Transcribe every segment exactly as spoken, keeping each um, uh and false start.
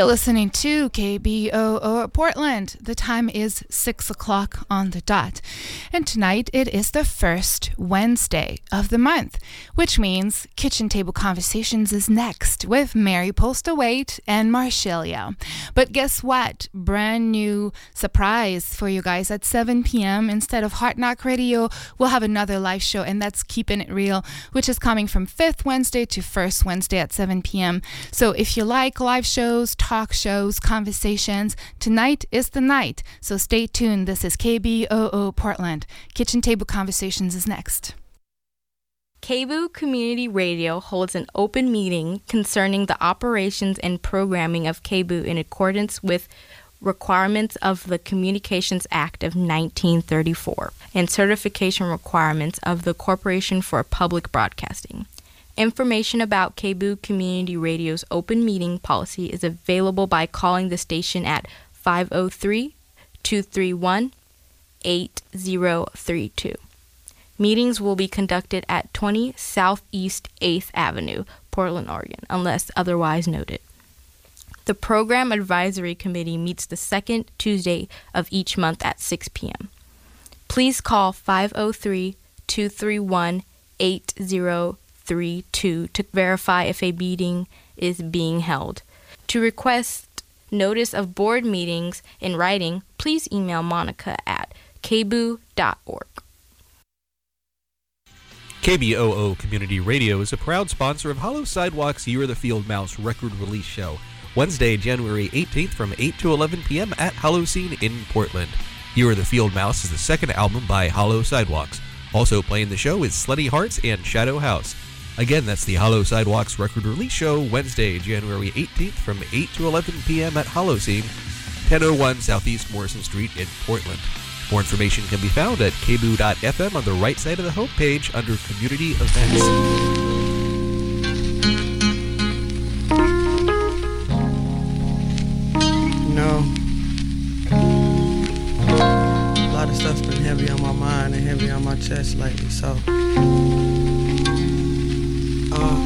You're listening to K B O O Portland. The time is six o'clock on the dot. And tonight it is the first Wednesday of the month, which means Kitchen Table Conversations is next with Mary Postlewaite and Marcelia. But guess what? Brand new surprise for you guys at seven p.m. Instead of Hard Knock Radio, we'll have another live show, and that's Keeping It Real, which is coming from fifth Wednesday to first Wednesday at seven p.m. So if you like live shows, talk shows, conversations, tonight is the night. So stay tuned. This is K B O O Portland. Kitchen Table Conversations is next. K B O O Community Radio holds an open meeting concerning the operations and programming of K B O O in accordance with requirements of the Communications Act of nineteen thirty-four and certification requirements of the Corporation for Public Broadcasting. Information about K B O O Community Radio's open meeting policy is available by calling the station at five oh three, two three one, eight oh three two. Meetings will be conducted at twenty Southeast eighth Avenue, Portland, Oregon, unless otherwise noted. The Program Advisory Committee meets the second Tuesday of each month at six p.m. Please call five oh three, two three one, eight oh three two to verify if a meeting is being held. To request notice of board meetings in writing, please email Monica at k b o o dot org. K B O O Community Radio is a proud sponsor of Hollow Sidewalk's Year of the Field Mouse record release show, Wednesday, January eighteenth from eight to eleven p.m. at Holocene in Portland. Year of the Field Mouse is the second album by Hollow Sidewalks. Also playing the show is Slutty Hearts and Shadow House. Again, that's the Hollow Sidewalks record release show, Wednesday, January eighteenth from eight to eleven p.m. at Holocene, ten oh one Southeast Morrison Street in Portland. More information can be found at k b o o dot f m on the right side of the homepage under Community Events. You know, a lot of stuff's been heavy on my mind and heavy on my chest lately, so uh,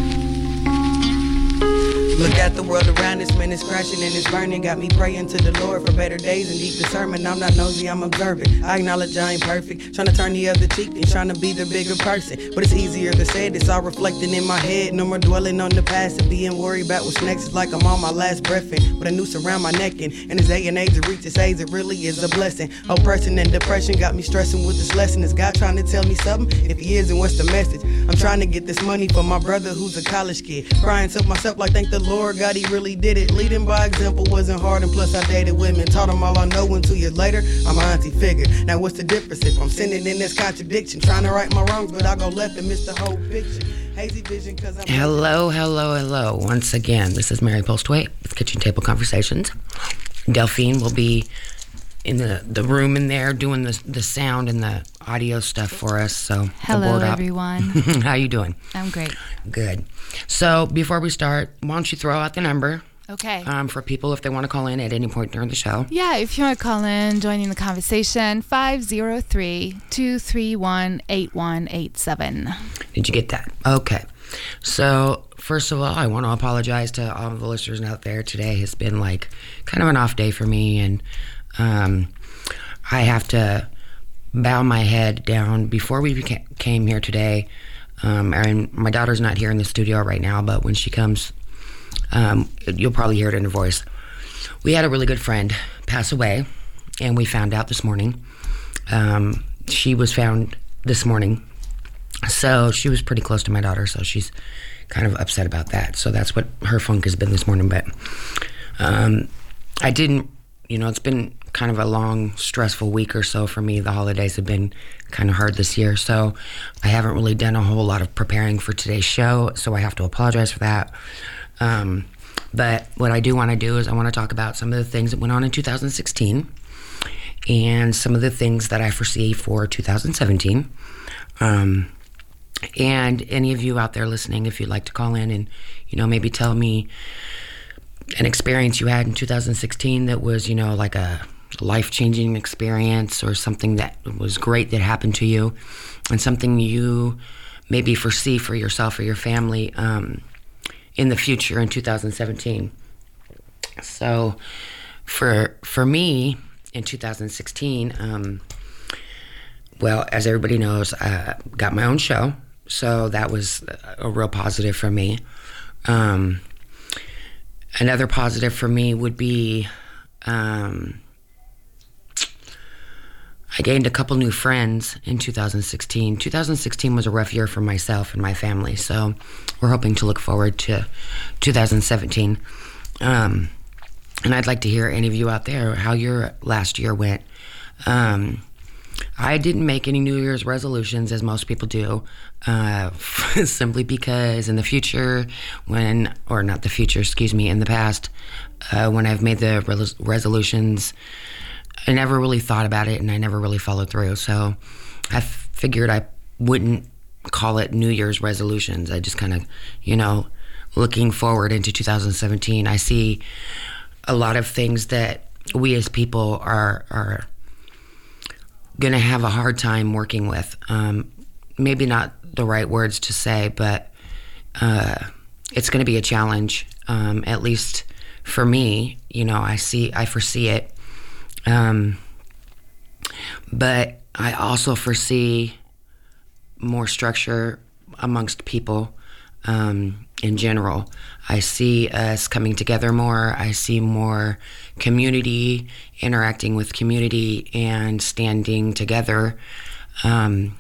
look at the world around us, man, it's crashing and it's burning. Got me praying to the Lord for better days and deep discernment. I'm not nosy, I'm observant. I acknowledge I ain't perfect. Trying to turn the other cheek and trying to be the bigger person. But it's easier to say it, it's all reflecting in my head. No more dwelling on the past and being worried about what's next. It's like I'm on my last breath and with a noose around my neck. And in this day and age to reach this age, it really is a blessing. Oppression and depression got me stressing with this lesson. Is God trying to tell me something? If he is, then what's the message? I'm trying to get this money for my brother who's a college kid. Crying to myself like, thank the Lord God, he really did it. Leading by example wasn't hard, and plus I dated women. Taught them all I know, and two years later, I'm an auntie figure. Now what's the difference if I'm sitting in this contradiction? Trying to right my wrongs, but I go left and miss the whole picture. Hazy vision cause I'm... Hello, hello, hello. Once again, this is Mary Postlewaite with Kitchen Table Conversations. Delphine will be in the, the room in there doing the the sound and the audio stuff for us. So hello, everyone. How you doing? I'm great. Good. So before we start, why don't you throw out the number? Okay. Um, for people if they want to call in at any point during the show. Yeah, if you want to call in, joining the conversation, five oh three, two three one, eight one eight seven. Did you get that? Okay. So first of all, I want to apologize to all of the listeners out there. Today has been like kind of an off day for me, and um, I have to bow my head down. Before we beca- came here today, um, and my daughter's not here in the studio right now, but when she comes, um, you'll probably hear it in her voice. We had a really good friend pass away, and we found out this morning. Um, she was found this morning, so she was pretty close to my daughter, so she's kind of upset about that. So that's what her funk has been this morning. But um, I didn't, you know, it's been kind of a long, stressful week or so for me. The holidays have been kind of hard this year, so I haven't really done a whole lot of preparing for today's show, so I have to apologize for that. Um, but what I do want to do is I want to talk about some of the things that went on in two thousand sixteen and some of the things that I foresee for two thousand seventeen. Um, and any of you out there listening, if you'd like to call in and, you know, maybe tell me an experience you had in two thousand sixteen that was, you know, like a life-changing experience or something that was great that happened to you, and something you maybe foresee for yourself or your family um, in the future in two thousand seventeen. So for for me in two thousand sixteen, um, well, as everybody knows, I got my own show. So that was a real positive for me. Um, another positive for me would be um, I gained a couple new friends in two thousand sixteen. two thousand sixteen was a rough year for myself and my family, so we're hoping to look forward to two thousand seventeen. Um, and I'd like to hear any of you out there how your last year went. Um, I didn't make any New Year's resolutions, as most people do, uh, simply because in the future, when, or not the future, excuse me, in the past, uh, when I've made the res- resolutions, I never really thought about it and I never really followed through. So I f- figured I wouldn't call it New Year's resolutions. I just kind of, you know, looking forward into two thousand seventeen, I see a lot of things that we as people are are going to have a hard time working with. Um, maybe not the right words to say, but uh, it's going to be a challenge, um, at least for me. You know, I see, I foresee it. Um, but I also foresee more structure amongst people um, in general. I see us coming together more. I see more community, interacting with community, and standing together um,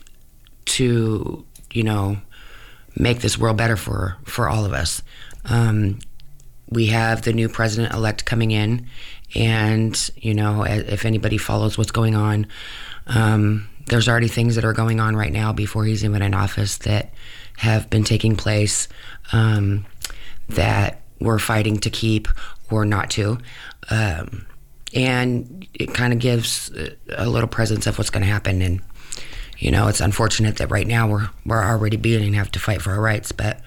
to, you know, make this world better for, for all of us. Um, we have the new president-elect coming in, and, you know, if anybody follows what's going on, um, there's already things that are going on right now before he's even in office that have been taking place um, that we're fighting to keep or not to. Um, and it kind of gives a little presence of what's going to happen. And, you know, it's unfortunate that right now we're we're already beginning to have to fight for our rights. But,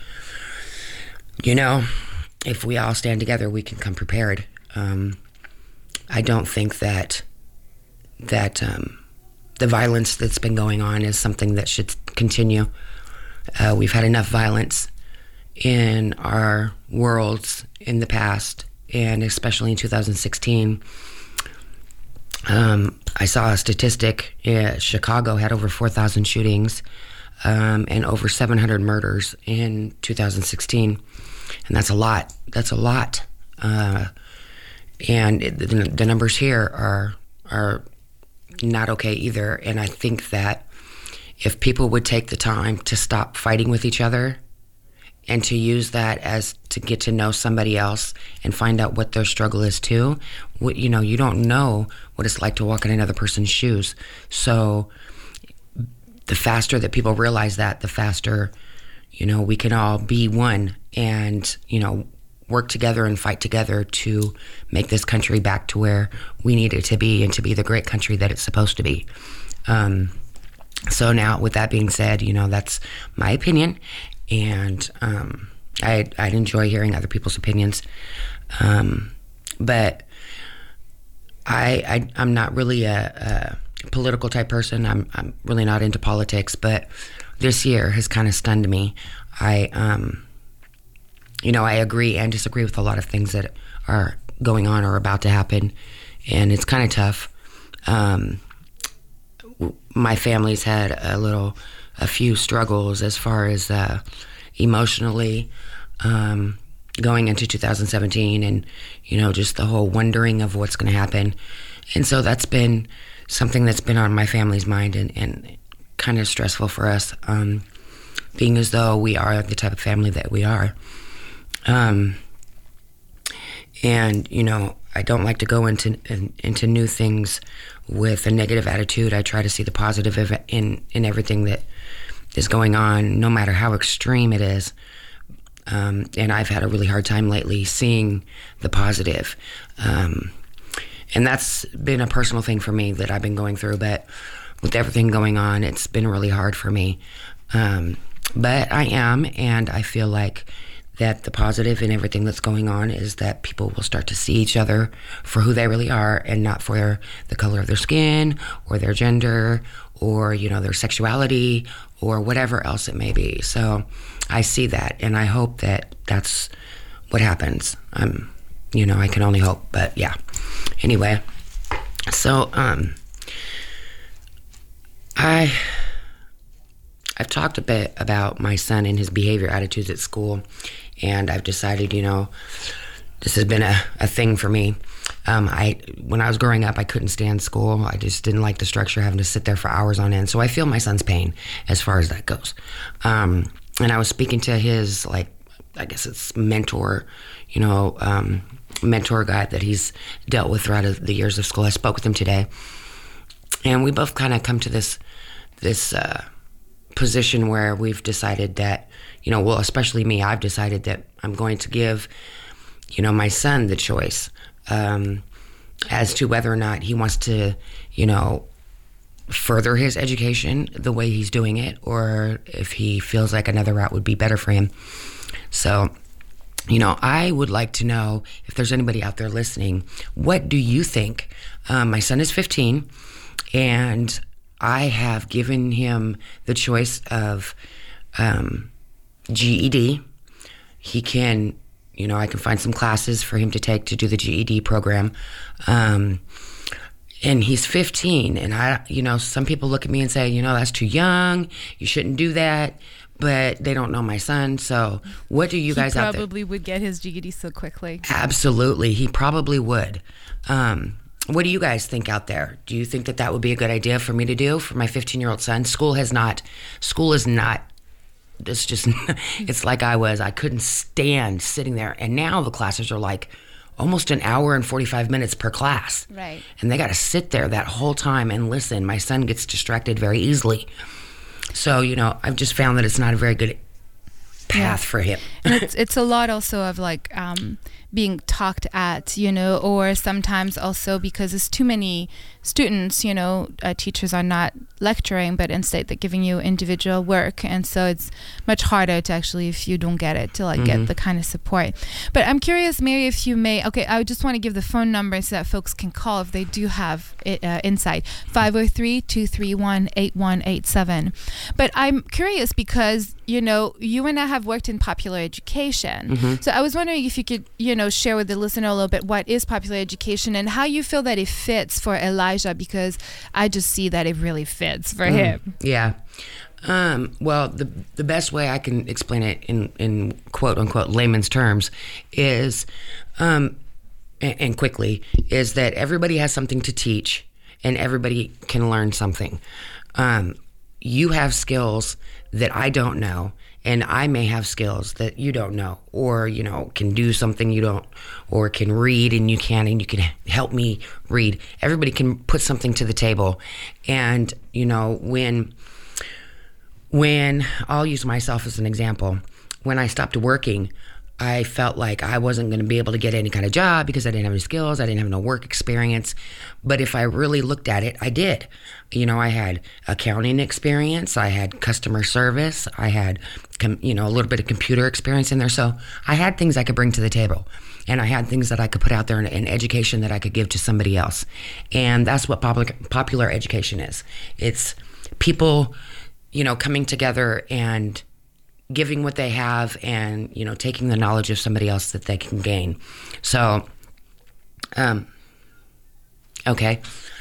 you know, if we all stand together, we can come prepared. Um, I don't think that that um, the violence that's been going on is something that should continue. Uh, we've had enough violence in our worlds in the past, and especially in two thousand sixteen. Um, I saw a statistic. Yeah, Chicago had over four thousand shootings um, and over seven hundred murders in two thousand sixteen. And that's a lot. That's a lot. Uh, and it, the, the numbers here are are not okay either. And I think that if people would take the time to stop fighting with each other and to use that as to get to know somebody else and find out what their struggle is too, what, you know, you don't know what it's like to walk in another person's shoes. So the faster that people realize that, the faster, you know, we can all be one and, you know, work together and fight together to make this country back to where we need it to be and to be the great country that it's supposed to be. Um, so now, with that being said, you know, that's my opinion, and um, I, I'd enjoy hearing other people's opinions. Um, but I, I, I'm not really a, a political type person. I'm, I'm really not into politics, but this year has kind of stunned me. I, um, you know, I agree and disagree with a lot of things that are going on or about to happen, and it's kind of tough. Um, my family's had a little, a few struggles as far as uh, emotionally um, going into two thousand seventeen, and, you know, just the whole wondering of what's going to happen. And so that's been something that's been on my family's mind, and, and kind of stressful for us, um, being as though we are the type of family that we are. Um, and, you know, I don't like to go into in, into new things with a negative attitude. I try to see the positive in, in everything that is going on, no matter how extreme it is. Um, and I've had a really hard time lately seeing the positive. Um, and that's been a personal thing for me that I've been going through. But with everything going on, it's been really hard for me. Um, but I am, and I feel like that the positive in everything that's going on is that people will start to see each other for who they really are, and not for the color of their skin or their gender or, you know, their sexuality or whatever else it may be. So I see that, and I hope that that's what happens. I'm you know, I can only hope. But yeah. Anyway, so um, I I've talked a bit about my son and his behavior attitudes at school, and I've decided, you know, this has been a, a thing for me. Um, I when I was growing up, I couldn't stand school. I just didn't like the structure, having to sit there for hours on end. So I feel my son's pain as far as that goes. Um, and I was speaking to his, like, I guess it's mentor, you know, um, mentor guy that he's dealt with throughout the years of school. I spoke with him today, and we both kind of come to this this uh, position where we've decided that, you know, well, especially me, I've decided that I'm going to give, you know, my son the choice um, as to whether or not he wants to, you know, further his education the way he's doing it, or if he feels like another route would be better for him. So, you know, I would like to know, if there's anybody out there listening, what do you think? Um, my son is fifteen, and I have given him the choice of um, G E D. He can, you know, I can find some classes for him to take to do the G E D program. Um, and he's fifteen, and I, you know, some people look at me and say, you know, that's too young, you shouldn't do that. But they don't know my son. So what do you he guys out there? He probably would get his G E D so quickly. Absolutely. He probably would. Um, what do you guys think out there? Do you think that that would be a good idea for me to do for my fifteen-year-old son? School has not, school is not, it's just, it's like I was. I couldn't stand sitting there. And now the classes are like almost an hour and forty-five minutes per class. Right. And they got to sit there that whole time and listen. My son gets distracted very easily. So, you know, I've just found that it's not a very good path yeah. for him. And it's it's a lot also of like um, being talked at, you know, or sometimes also because there's too many students, you know, uh, teachers are not lecturing, but instead they're giving you individual work. And so it's much harder to actually, if you don't get it, to like mm-hmm. get the kind of support. But I'm curious, Mary, if you may, okay, I just want to give the phone number so that folks can call if they do have it, uh, insight, five oh three, two three one, eight one eight seven. But I'm curious because, you know, you and I have worked in popular education. Mm-hmm. So I was wondering if you could, you know, share with the listener a little bit what is popular education and how you feel that it fits for Elijah, because I just see that it really fits for mm, him. Yeah. Um, well, the the best way I can explain it in, in quote unquote layman's terms is, um, and, and quickly, is that everybody has something to teach and everybody can learn something. Um, you have skills that I don't know, and I may have skills that you don't know, or, you know, can do something you don't, or can read and you can, and you can help me read. Everybody can put something to the table. And, you know, when, when I'll use myself as an example, when I stopped working, I felt like I wasn't going to be able to get any kind of job because I didn't have any skills. I didn't have no work experience. But if I really looked at it, I did. You know, I had accounting experience. I had customer service. I had, com- you know, a little bit of computer experience in there. So I had things I could bring to the table. And I had things that I could put out there in, in education that I could give to somebody else. And that's what public, popular education is. It's people, you know, coming together and giving what they have and, you know, taking the knowledge of somebody else that they can gain. So, um, okay.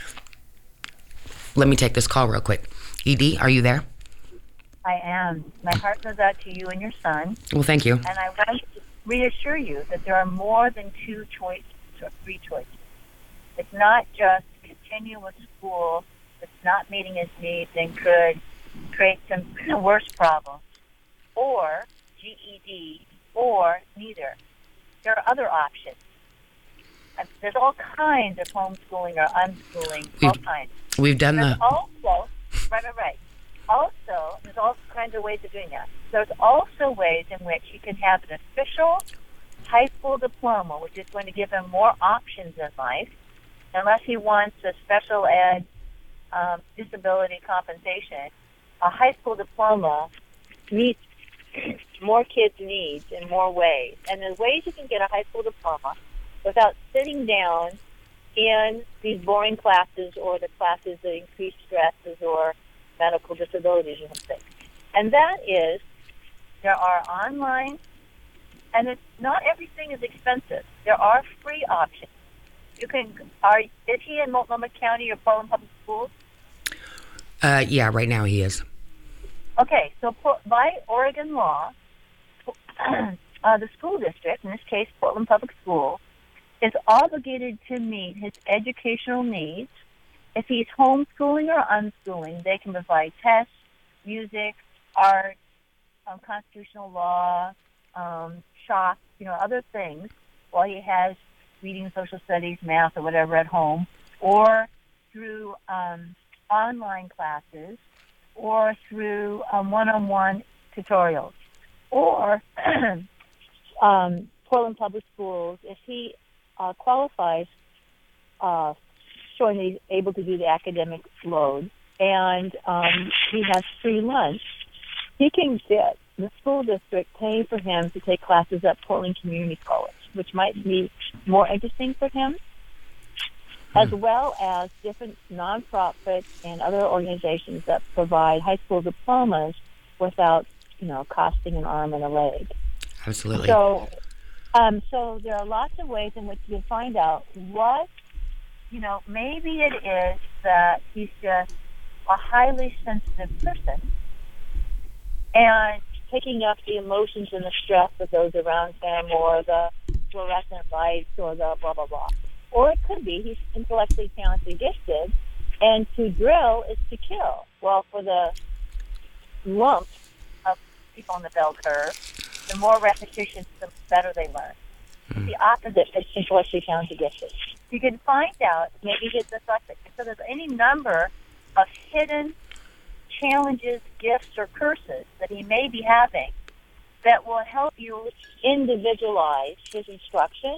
Let me take this call real quick. Edie, are you there? I am. My heart goes out to you and your son. Well, thank you. And I want to reassure you that there are more than two choices or three choices. It's not just continue with school that's not meeting his needs and could create some worse problems, or G E D, or neither. There are other options. There's all kinds of homeschooling or unschooling, we've, all kinds. We've done there's the... Also, right, right, right. Also, there's all kinds of ways of doing that. There's also ways in which you can have an official high school diploma, which is going to give him more options in life, unless he wants a special ed um, disability compensation. A high school diploma meets more kids' needs in more ways. And there's ways you can get a high school diploma without sitting down in these boring classes or the classes that increase stresses or medical disabilities or something. And that is, there are online and it's not everything is expensive. There are free options. You can. Are is he in Multnomah County or Portland Public Schools? Uh, yeah, right now he is. Okay, so by Oregon law, uh, the school district, in this case Portland Public Schools, is obligated to meet his educational needs. If he's homeschooling or unschooling, they can provide tests, music, art, um, constitutional law, um, shop, you know, other things, while he has reading, social studies, math, or whatever at home, or through um, online classes, or through um, one-on-one tutorials, or um, Portland Public Schools, if he uh, qualifies, uh, showing that he's able to do the academic load, and um, he has free lunch, he can get the school district paying for him to take classes at Portland Community College, which might be more interesting for him, as well as different nonprofits and other organizations that provide high school diplomas without, you know, costing an arm and a leg. Absolutely. So, um, so there are lots of ways in which you can find out what, you know, maybe it is that he's just a highly sensitive person and picking up the emotions and the stress of those around him, or the fluorescent lights, or the blah, blah, blah. Or it could be he's intellectually talented and gifted, and to drill is to kill. Well, for the lump of people on the bell curve, the more repetitions, the better they learn. Mm-hmm. The opposite is intellectually talented and gifted. You can find out maybe he's dyslexic. So there's any number of hidden challenges, gifts, or curses that he may be having that will help you individualize his instruction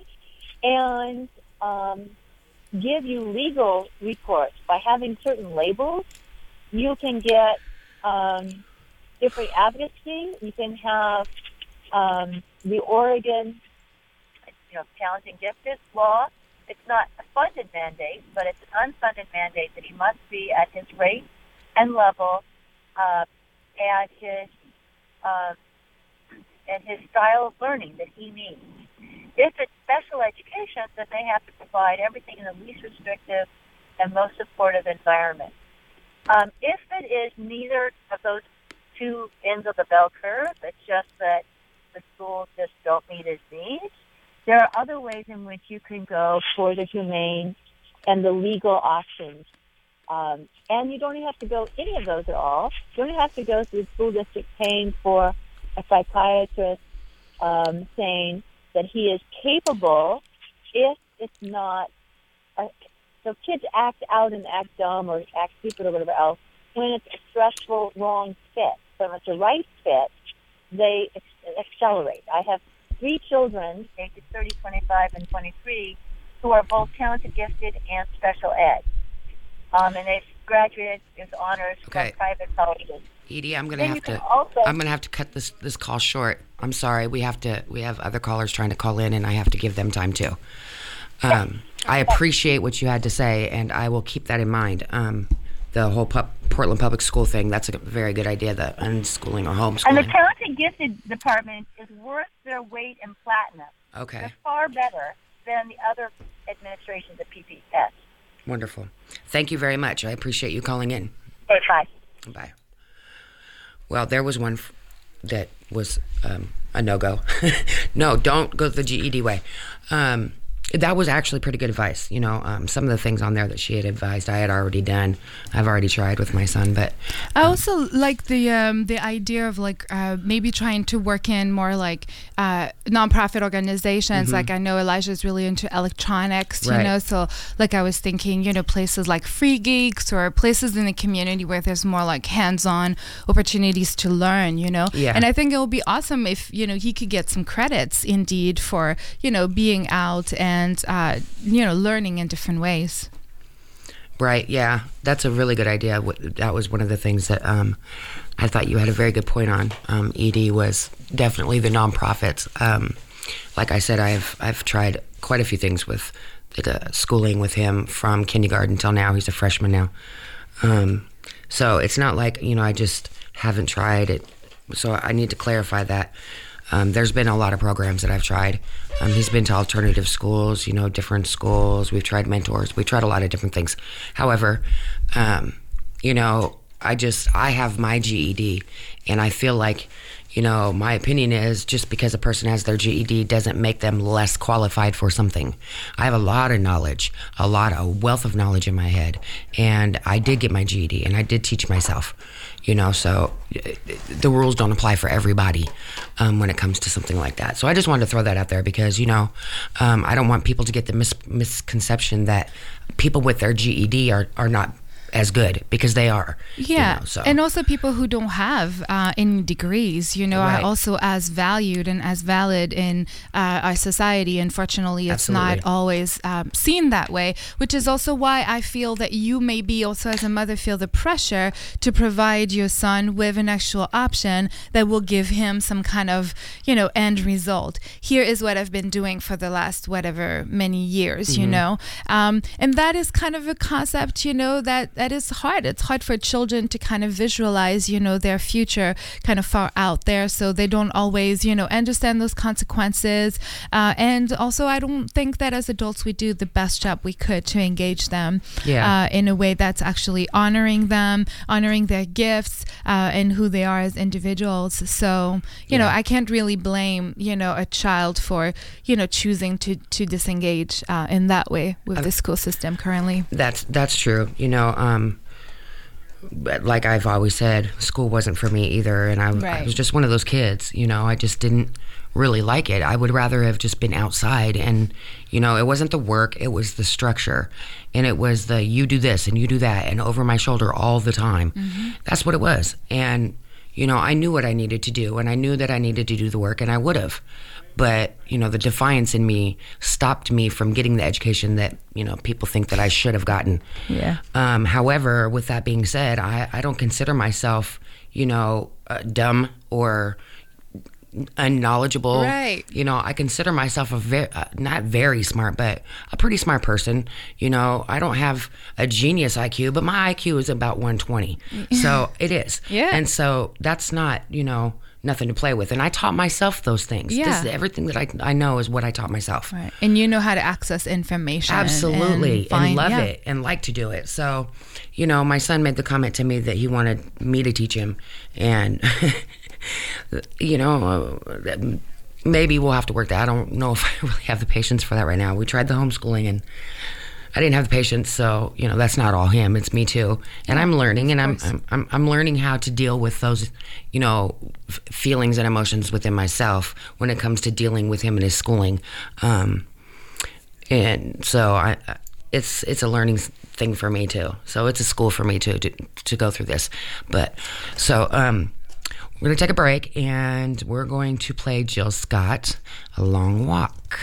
and um, give you legal recourse. By having certain labels, you can get um, different advocacy. You can have um, the Oregon, you know, talented and gifted law. It's not a funded mandate, but it's an unfunded mandate that he must be at his rate and level, uh, and his uh, and his style of learning that he needs. If it's special education, then they have to provide everything in the least restrictive and most supportive environment. Um, if it is neither of those two ends of the bell curve, it's just that the schools just don't meet his needs, there are other ways in which you can go for the humane and the legal options. Um, and you don't even have to go any of those at all. You don't have to go through the school district paying for a psychiatrist um, saying that he is capable if it's not. A, so kids act out and act dumb or act stupid or whatever else when it's a stressful, wrong fit. So if it's a right fit, they ex- accelerate. I have three children, ages thirty, twenty-five, and twenty-three, who are both talented, gifted, and special ed. Um, and they've graduated with honors okay. from private colleges. Edie, I'm gonna then have to. Also, I'm gonna have to cut this this call short. I'm sorry. We have to. We have other callers trying to call in, and I have to give them time too. Um, I appreciate what you had to say, and I will keep that in mind. Um, the whole pu- Portland Public School thing, that's a very good idea, the unschooling or homeschooling. And the talented gifted department is worth their weight in platinum. Okay. They're far better than the other administrations at P P S. Wonderful. Thank you very much. I appreciate you calling in. Okay, bye. Bye. Well, there was one f- that was um, a no-go. No, don't go the G E D way. Um, that was actually pretty good advice. You know, um, some of the things on there that she had advised, I had already done. I've already tried with my son, but I um, also like the um, the idea of like uh, maybe trying to work in more like uh, nonprofit organizations. Mm-hmm. Like I know Elijah's really into electronics, you Right. know. So like I was thinking, you know, places like Free Geeks or places in the community where there's more like hands-on opportunities to learn, you know. Yeah. And I think it would be awesome if you know he could get some credits indeed for you know being out and uh, you know learning in different ways. Right, yeah. That's a really good idea. That was one of the things that um, I thought you had a very good point on, um, Edie, was definitely the nonprofits. Um, like I said, I've I've tried quite a few things with the schooling with him from kindergarten till now. He's a freshman now. Um, so it's not like, you know, I just haven't tried it. So I need to clarify that. Um, there's been a lot of programs that I've tried. Um, he's been to alternative schools, you know, different schools. We've tried mentors. We've tried a lot of different things. However, um, you know, I just, I have my G E D, and I feel like, you know, my opinion is just because a person has their G E D doesn't make them less qualified for something. I have a lot of knowledge, a lot of wealth of knowledge in my head, and I did get my G E D, and I did teach myself, you know, so the rules don't apply for everybody um, when it comes to something like that. So I just wanted to throw that out there because, you know, um, I don't want people to get the mis- misconception that people with their G E D are, are not as good, because they are. Yeah, you know, so. And also people who don't have uh, any degrees, you know, Right. are also as valued and as valid in uh, our society. Unfortunately, it's Absolutely. not always um, seen that way, which is also why I feel that you maybe also as a mother feel the pressure to provide your son with an actual option that will give him some kind of, you know, end result. Here is what I've been doing for the last whatever many years, mm-hmm. you know, um, and that is kind of a concept, you know, that that is hard. It's hard for children to kind of visualize, you know, their future kind of far out there. So they don't always, you know, understand those consequences. Uh, and also, I don't think that as adults we do the best job we could to engage them Yeah. uh, in a way that's actually honoring them, honoring their gifts uh, and who they are as individuals. So, you know, Yeah. I can't really blame, you know, a child for, you know, choosing to, to disengage uh, in that way with Uh, the school system currently. That's that's true. You know, um, but like I've always said, school wasn't for me either, and I, Right. I was just one of those kids. You know, I just didn't really like it. I would rather have just been outside, and you know, it wasn't the work; it was the structure, and it was the you do this and you do that, and over my shoulder all the time. Mm-hmm. That's what it was, and you know, I knew what I needed to do, and I knew that I needed to do the work, and I would have. But, you know, the defiance in me stopped me from getting the education that, you know, people think that I should have gotten. Yeah. Um, however, with that being said, I, I don't consider myself, you know, uh, dumb or unknowledgeable. Right. You know, I consider myself a very, uh, not very smart, but a pretty smart person. You know, I don't have a genius I Q, but my I Q is about one twenty. So it is. Yeah. And so that's not, you know, nothing to play with. And I taught myself those things. Yeah. This, everything that I, I know is what I taught myself. Right. And you know how to access information. Absolutely. And, find, and love yeah. it and like to do it. So, you know, my son made the comment to me that he wanted me to teach him. And, you know, uh, maybe we'll have to work that. I don't know if I really have the patience for that right now. We tried the homeschooling and I didn't have the patience, so you know that's not all him. It's me too, and I'm learning, and I'm I'm I'm, I'm learning how to deal with those, you know, f- feelings and emotions within myself when it comes to dealing with him and his schooling, um, and so I, it's it's a learning thing for me too. So it's a school for me too to to go through this, but so um, we're gonna take a break, and we're going to play Jill Scott, "A Long Walk."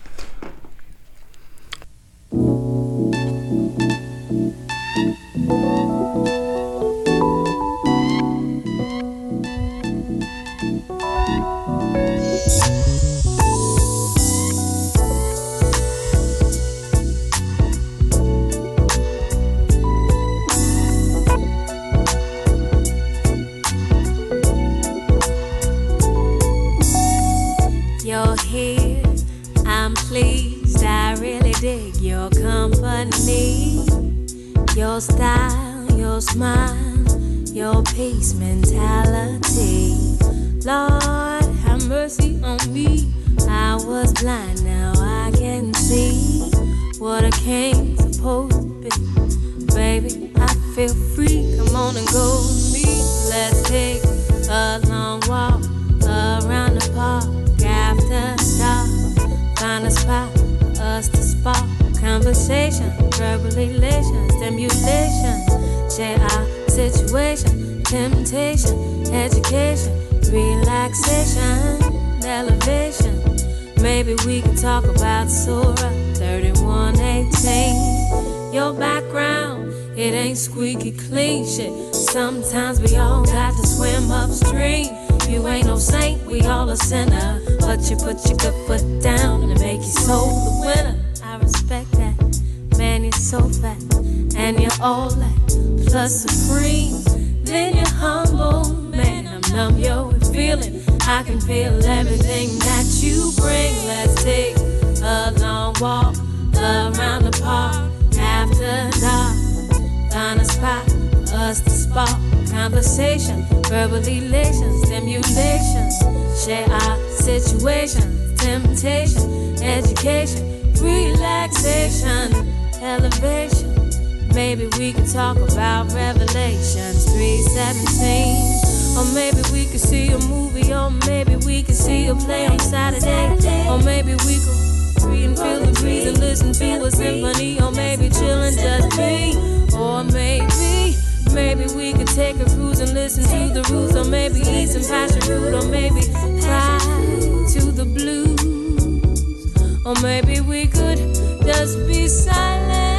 You're here, I'm pleased, I really dig your company. Your style, your smile, your peace mentality. Lord, have mercy on me. I was blind, now I can see what a king's supposed to be. Baby, I feel free, come on and go with me. Let's take a long walk around the park after dark. Find a spot for us to spark conversation, verbal elation, stimulation. Share our situation, temptation, education, relaxation, elevation. Maybe we can talk about Surah thirty-one eighteen. Your background, it ain't squeaky clean shit. Sometimes we all got to swim upstream. You ain't no saint, we all a sinner. But you put your good foot down and make your soul the winner. I respect that, man, you're so fat. And you're all that, plus supreme. Then you're humble, man, I'm numb, yo, with feeling. I can feel everything that you bring. Let's take a long walk around the park after dark. Find a spot for us to spark conversation, verbal elation, stimulation. Share our situation, temptation, education, relaxation, elevation. Maybe we could talk about Revelations three seventeen. Or maybe we could see a movie, or maybe we could see a play on Saturday. Or maybe we could read and feel the breeze and listen to a symphony. Or maybe chill and just be. Or maybe, maybe we could take a cruise and listen to the roots. Or maybe eat some passion fruit. Or maybe fly to the blues. Or maybe we could just be silent.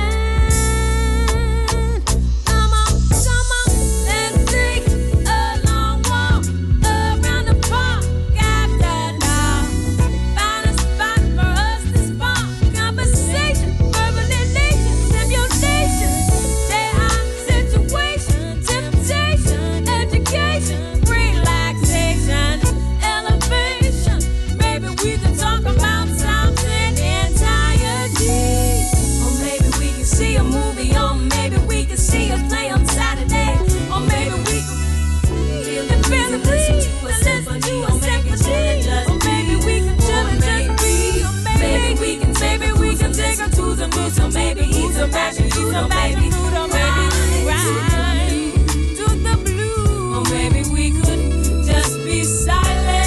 So maybe eat some passion fruit, or maybe food, or maybe ride to the blue, or maybe we could just be silent.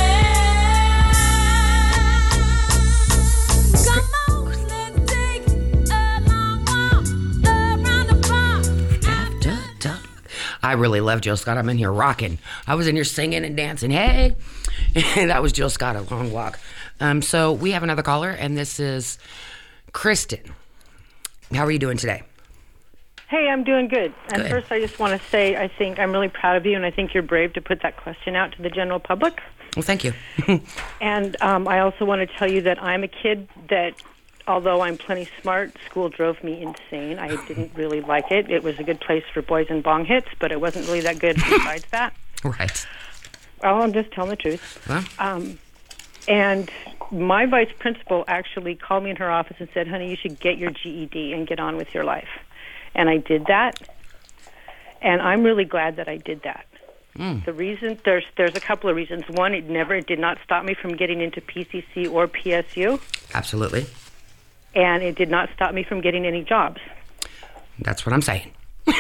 Come on, let's take a long walk around the park after dark. I really love Jill Scott. I'm in here rocking. I was in here singing and dancing. Hey, that was Jill Scott, A Long Walk. Um, so we have another caller, and this is Kristen. How are you doing today? Hey, I'm doing good. And good. First, I just want to say I think I'm really proud of you, and I think you're brave to put that question out to the general public. Well, thank you. And um, I also want to tell you that I'm a kid that, although I'm plenty smart, school drove me insane. I didn't really like it. It was a good place for boys and bong hits, but it wasn't really that good besides that. Right. Well, I'm just telling the truth. Huh? Um, and my vice principal actually called me in her office and said, honey, you should get your G E D and get on with your life. And I did that, and I'm really glad that I did that. Mm. The reason, there's there's a couple of reasons. One, it never, it did not stop me from getting into P C C or P S U. Absolutely. And it did not stop me from getting any jobs. That's what I'm saying.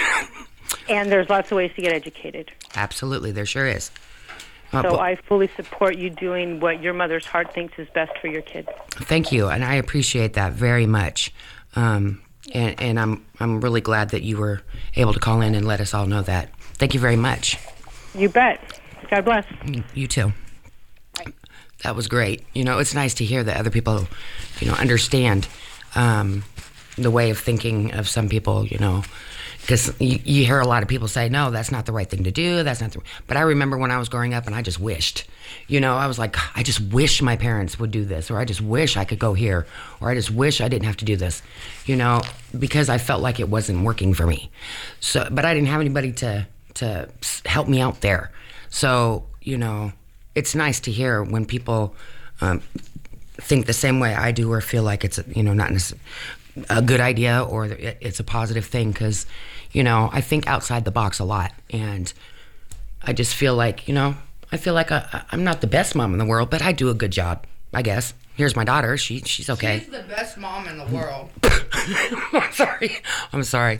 And there's lots of ways to get educated. Absolutely, there sure is. Uh, so but, I fully support you doing what your mother's heart thinks is best for your kid. Thank you, and I appreciate that very much. Um, and, and I'm I'm really glad that you were able to call in and let us all know that. Thank you very much. You bet. God bless. You too. Bye. That was great. You know, it's nice to hear that other people, you know, understand um, the way of thinking of some people, you know. Because you, you hear a lot of people say, no, that's not the right thing to do. That's not the... But I remember when I was growing up and I just wished, you know, I was like, I just wish my parents would do this, or I just wish I could go here, or I just wish I didn't have to do this, you know, because I felt like it wasn't working for me. So, but I didn't have anybody to, to help me out there. So, you know, it's nice to hear when people um, think the same way I do, or feel like it's, you know, not necessarily a good idea or it's a positive thing, because, you know, I think outside the box a lot, and I just feel like, you know, I feel like I, I'm not the best mom in the world, but I do a good job, I guess. Here's my daughter. She she's okay. She's the best mom in the world. I'm sorry. I'm sorry.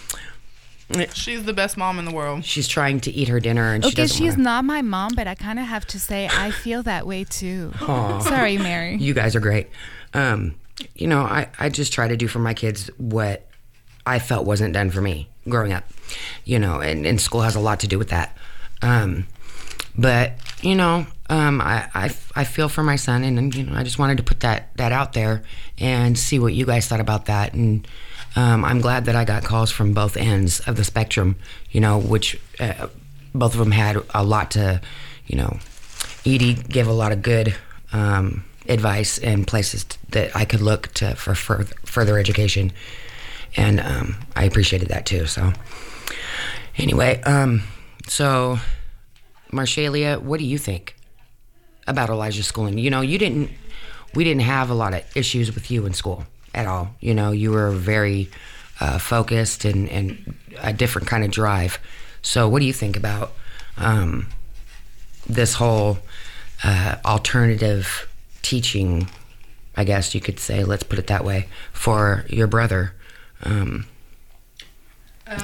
She's the best mom in the world. She's trying to eat her dinner, and she okay, doesn't she's wanna... not my mom, but I kind of have to say I feel that way too. Aww. Sorry, Mary. You guys are great. Um, you know, I, I just try to do for my kids what I felt wasn't done for me growing up. You know, and, and school has a lot to do with that. Um, but, you know, um, I, I, I feel for my son, and, and, you know, I just wanted to put that, that out there and see what you guys thought about that. And um, I'm glad that I got calls from both ends of the spectrum, you know, which uh, both of them had a lot to, you know, Edie gave a lot of good um, advice and places t- that I could look to for further, further education. And um, I appreciated that too. So anyway, um, so Marshalia, what do you think? about Elijah's schooling. You know, you didn't, we didn't have a lot of issues with you in school at all. You know, you were very uh, focused and, and a different kind of drive. So what do you think about um, this whole uh, alternative teaching, I guess you could say, let's put it that way, for your brother? Um, um,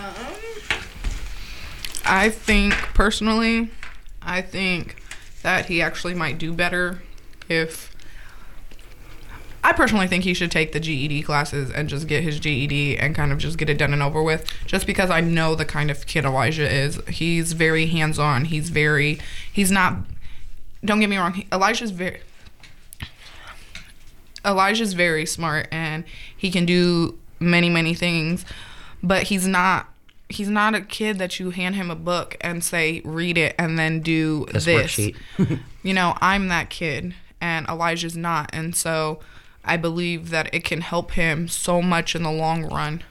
I think, personally, I think that he actually might do better if... I personally think he should take the G E D classes and just get his G E D and kind of just get it done and over with, just because I know the kind of kid Elijah is. He's very hands-on. He's very... He's not... Don't get me wrong. Elijah's very... Elijah's very smart, and he can do many, many things, but he's not... He's not a kid that you hand him a book and say, read it, and then do this. this. Worksheet. You know, I'm that kid, and Elijah's not, and so... I believe that it can help him so much in the long run.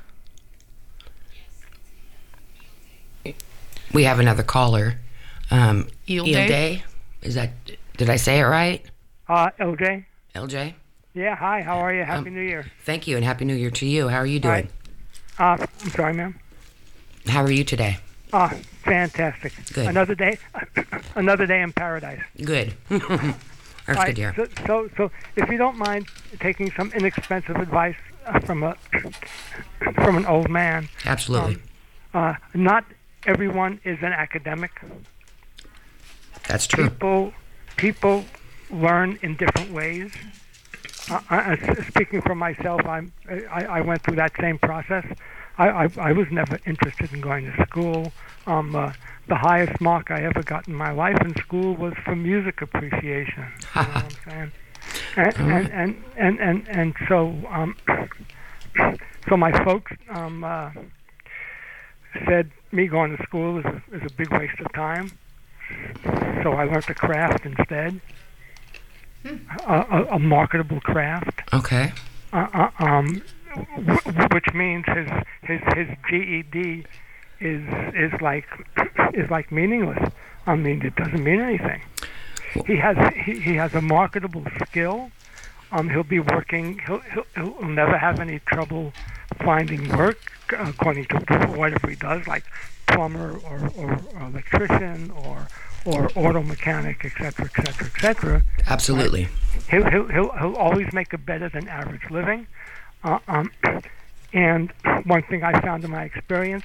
We have another caller. Um, Eel Day. Day. Is that, did I say it right? Uh, L J. L J? Yeah, hi, how are you? Happy Um, New Year. Thank you, and Happy New Year to you. How are you doing? Hi. Uh, I'm sorry, ma'am. How are you today? Ah, fantastic. Good. Another day, another day in paradise. Good. That's All good to hear. So, so, so, if you don't mind taking some inexpensive advice uh, from a from an old man. Absolutely. Um, uh, not everyone is an academic. That's true. People, people learn in different ways. Uh, I, I- speaking for myself, I'm, I, I went through that same process. I, I, I was never interested in going to school. Um, uh, the highest mark I ever got in my life in school was for music appreciation. You know what I'm saying? And and and and and, and so um, so my folks um, uh, said me going to school is a, is a big waste of time. So I learned a craft instead, a, a, a marketable craft. Okay. Uh, uh, um, w- which means his his his G E D is is like is like meaningless. I mean, it doesn't mean anything. He has he, he has a marketable skill. Um, he'll be working. He'll, he'll he'll never have any trouble finding work, according to whatever he does, like plumber or, or, or electrician or or auto mechanic, et cetera, et cetera, et cetera. Absolutely. Uh, he'll, he'll he'll he'll always make a better than average living. Uh, um, and one thing I found in my experience,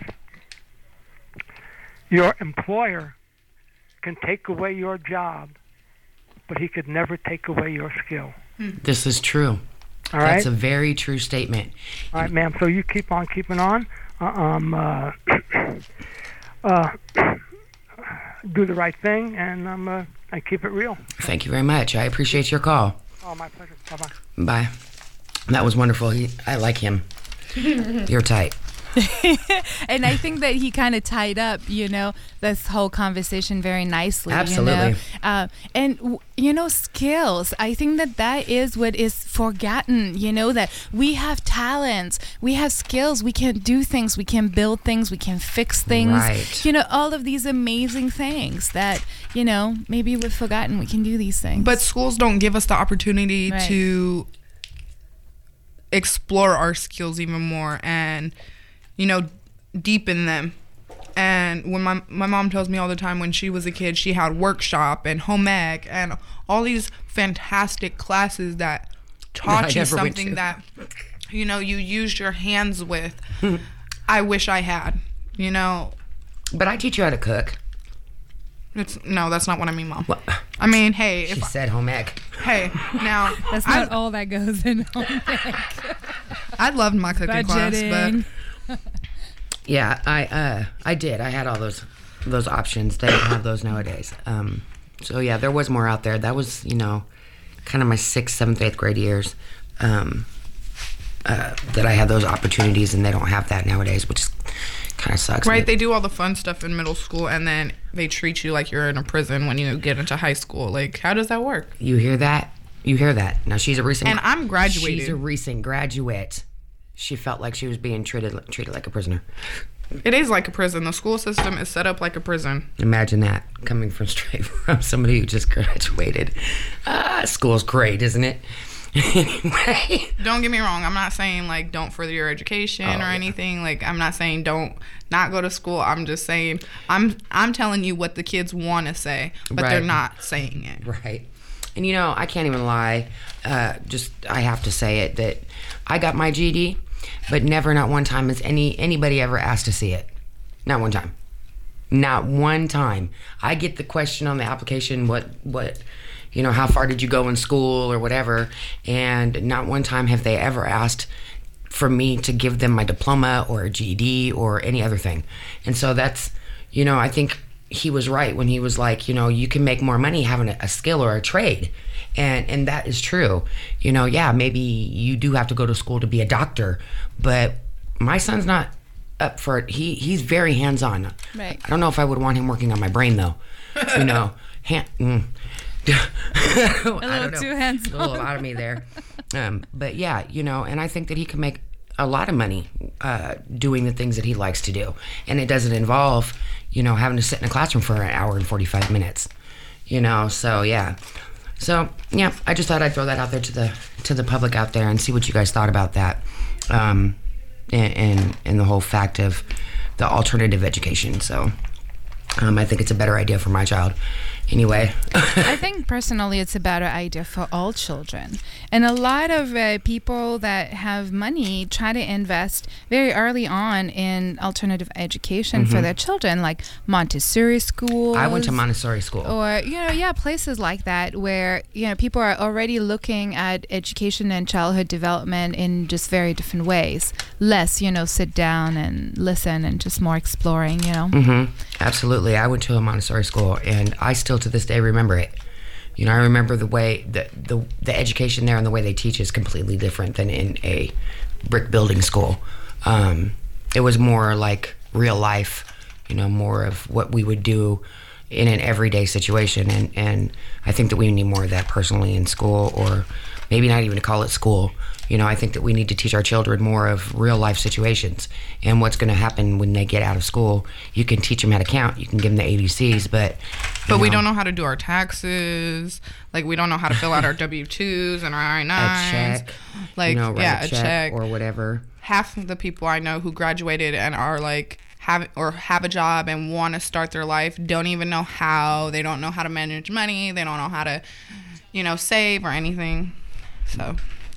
your employer can take away your job, but he could never take away your skill. This is true. All That's right? a very true statement. All right, ma'am. So you keep on keeping on. Uh, um, uh, uh, do the right thing, and um, uh, and keep it real. Thank you very much. I appreciate your call. Oh, my pleasure. Bye-bye. Bye. That was wonderful. He, I like him. You're tight. And I think that he kind of tied up, you know, this whole conversation very nicely. Absolutely. You know? uh, and, w- you know, skills. I think that that is what is forgotten, you know, that we have talents, we have skills, we can do things, we can build things, we can fix things. Right. You know, all of these amazing things that, you know, maybe we've forgotten we can do these things. But schools don't give us the opportunity Right. to explore our skills even more and, you know, deepen them. And when my my mom tells me all the time, when she was a kid, she had workshop and home ec and all these fantastic classes that taught I you never went something to. that, you know, you used your hands with. I wish I had, you know. But I teach you how to cook. It's no, that's not what I mean, Mom. What? I mean, hey, She if said home ec. hey, now That's I, not all that goes in home ec. I loved my cooking class, Budgeting. but Yeah, I uh, I did. I had all those those options. They don't have those nowadays. Um, so yeah, there was more out there. That was, you know, kind of my sixth, seventh, eighth grade years um, uh, that I had those opportunities, and they don't have that nowadays, which kind of sucks. right, But they do all the fun stuff in middle school, and then they treat you like you're in a prison when you get into high school. Like, how does that work? you hear that? You hear that? Now she's a recent And I'm graduated. She's a recent graduate. She felt like she was being treated treated like a prisoner. It is like a prison. The school system is set up like a prison. Imagine that coming from straight from somebody who just graduated. Ah, school's great, isn't it? Anyway. Don't get me wrong. I'm not saying like don't further your education oh, or yeah. anything. Like I'm not saying don't not go to school. I'm just saying I'm I'm telling you what the kids want to say, but right. they're not saying it. Right. And you know, I can't even lie. Uh, just I have to say it that I got my G E D, but never, not one time has any anybody ever asked to see it. Not one time. Not one time. I get the question on the application, what what. you know, how far did you go in school or whatever, and not one time have they ever asked for me to give them my diploma or a G E D or any other thing. And so that's, you know, I think he was right when he was like, you know, you can make more money having a, a skill or a trade. And and that is true. You know, yeah, maybe you do have to go to school to be a doctor, but my son's not up for it. He, he's very hands-on. Right. I don't know if I would want him working on my brain, though. You know, hand... Mm. a little too hands-on. A little out of me there. Um, but yeah, you know, and I think that he can make a lot of money uh, doing the things that he likes to do. And it doesn't involve, you know, having to sit in a classroom for an hour and forty-five minutes. You know, so yeah. So yeah, I just thought I'd throw that out there to the to the public out there and see what you guys thought about that. Um, and, and, and the whole fact of the alternative education. So um, I think it's a better idea for my child. Anyway. I think personally it's a better idea for all children. And a lot of uh, people that have money try to invest very early on in alternative education mm-hmm. for their children, like Montessori schools. I went to Montessori school. Or, you know, yeah, places like that where, you know, people are already looking at education and childhood development in just very different ways. Less, you know, sit down and listen and just more exploring, you know. Mm-hmm. Absolutely. I went to a Montessori school and I still to this day remember it. You know, I remember the way the, the the education there and the way they teach is completely different than in a brick building school. Um, it was more like real life, you know, more of what we would do in an everyday situation. And, and I think that we need more of that personally in school, or maybe not even to call it school. You know, I think that we need to teach our children more of real life situations and what's going to happen when they get out of school. You can teach them how to count. You can give them the A B Cs, but... But know, we don't know how to do our taxes. Like, we don't know how to fill out our W two's and our I nines. A check. Like, you know, write yeah, a check, a check. Or whatever. Half of the people I know who graduated and are, like, have or have a job and want to start their life don't even know how. They don't know how to manage money. They don't know how to, you know, save or anything. So...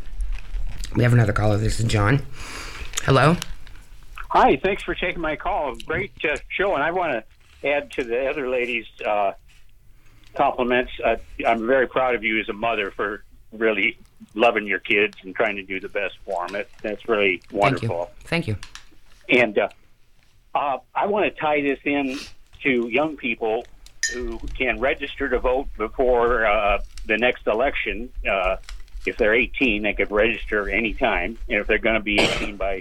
We have another caller. This is John. Hello. Hi. Thanks for taking my call. Great uh, show. And I want to add to the other lady's uh, compliments. Uh, I'm very proud of you as a mother for really loving your kids and trying to do the best for them. It, that's really wonderful. Thank you. Thank you. And uh, uh, I want to tie this in to young people who can register to vote before uh, the next election. Uh, If they're eighteen, they could register anytime. And if they're going to be eighteen by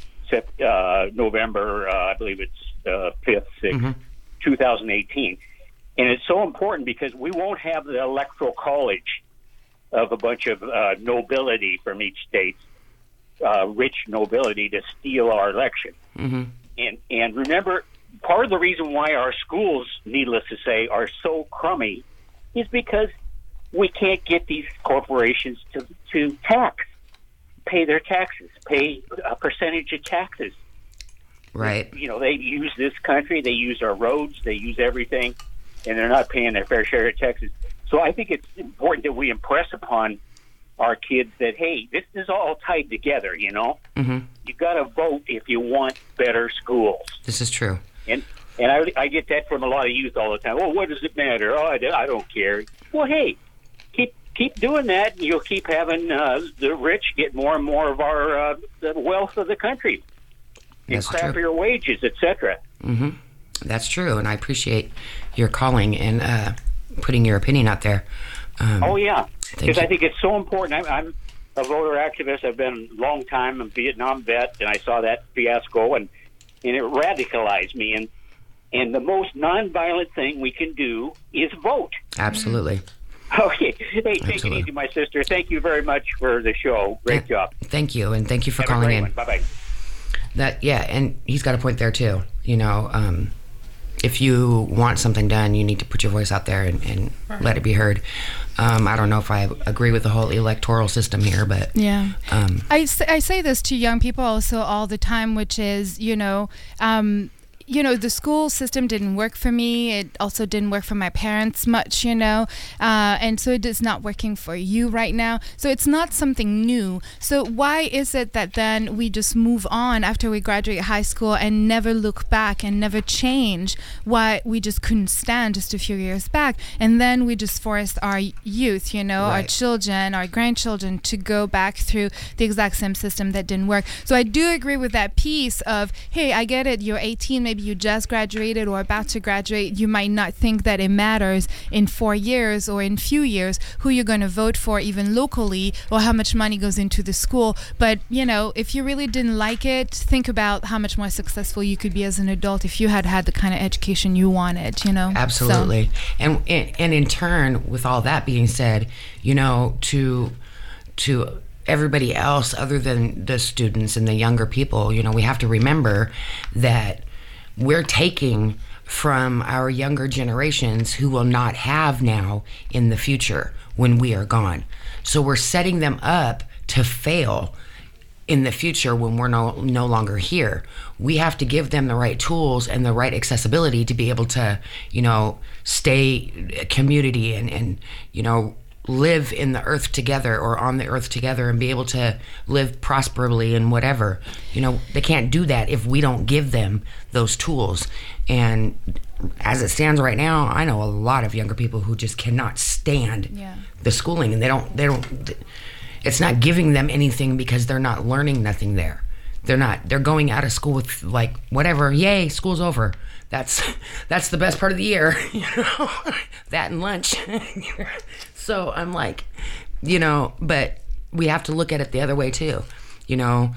uh, November, uh, I believe it's uh, fifth, sixth, mm-hmm. two thousand eighteen. And it's so important because we won't have the electoral college of a bunch of uh, nobility from each state, uh, rich nobility, to steal our election. Mm-hmm. And, and remember, part of the reason why our schools, needless to say, are so crummy is because we can't get these corporations to, to tax, pay their taxes, pay a percentage of taxes. Right. You know, they use this country, they use our roads, they use everything, and they're not paying their fair share of taxes. So I think it's important that we impress upon our kids that, hey, this is all tied together, you know? Mm-hmm. You got to vote if you want better schools. This is true. And and I, I get that from a lot of youth all the time. Oh, what does it matter? Oh, I, I don't care. Well, hey, keep keep doing that, and you'll keep having uh, the rich get more and more of our uh, the wealth of the country, and That's crappier true. wages, et cetera. Mm-hmm. That's true, and I appreciate your calling and uh, putting your opinion out there. Um, oh, yeah, because I think it's so important. I'm, I'm a voter activist. I've been a long time, a Vietnam vet, and I saw that fiasco, and, and it radicalized me. And, and the most nonviolent thing we can do is vote. Absolutely. Okay. Hey, take Absolutely. it easy, my sister. Thank you very much for the show. Great yeah, job. Thank you, and thank you for Have calling a great in. One. Bye-bye. That yeah, and he's got a point there too. You know, um, if you want something done, you need to put your voice out there and, and right. let it be heard. Um, I don't know if I agree with the whole electoral system here, but yeah, um, I, I say this to young people also all the time, which is, you know, um, you know, the school system didn't work for me. It also didn't work for my parents much, you know, uh, and so it is not working for you right now. So it's not something new. So why is it that then we just move on after we graduate high school and never look back and never change why we just couldn't stand just a few years back? And then we just forced our youth, you know, right. our children, our grandchildren to go back through the exact same system that didn't work. So I do agree with that piece of, hey, I get it, you're eighteen, maybe you just graduated or about to graduate, you might not think that it matters in four years or in few years who you're going to vote for, even locally, or how much money goes into the school. But, you know, if you really didn't like it, think about how much more successful you could be as an adult if you had had the kind of education you wanted, you know? Absolutely. So. And, and in turn, with all that being said, you know, to to everybody else other than the students and the younger people, you know, we have to remember that we're taking from our younger generations who will not have now in the future when we are gone. So we're setting them up to fail in the future when we're no, no longer here. We have to give them the right tools and the right accessibility to be able to, you know, stay a community and, and you know, live in the earth together or on the earth together and be able to live prosperably and whatever. You know, they can't do that if we don't give them those tools. And as it stands right now, I know a lot of younger people who just cannot stand yeah. the schooling, and they don't, they don't, it's not giving them anything because they're not learning nothing there. They're not, they're going out of school with like, whatever, yay, school's over. That's, that's the best part of the year, you know, that and lunch. So I'm like, you know, but we have to look at it the other way too. You know,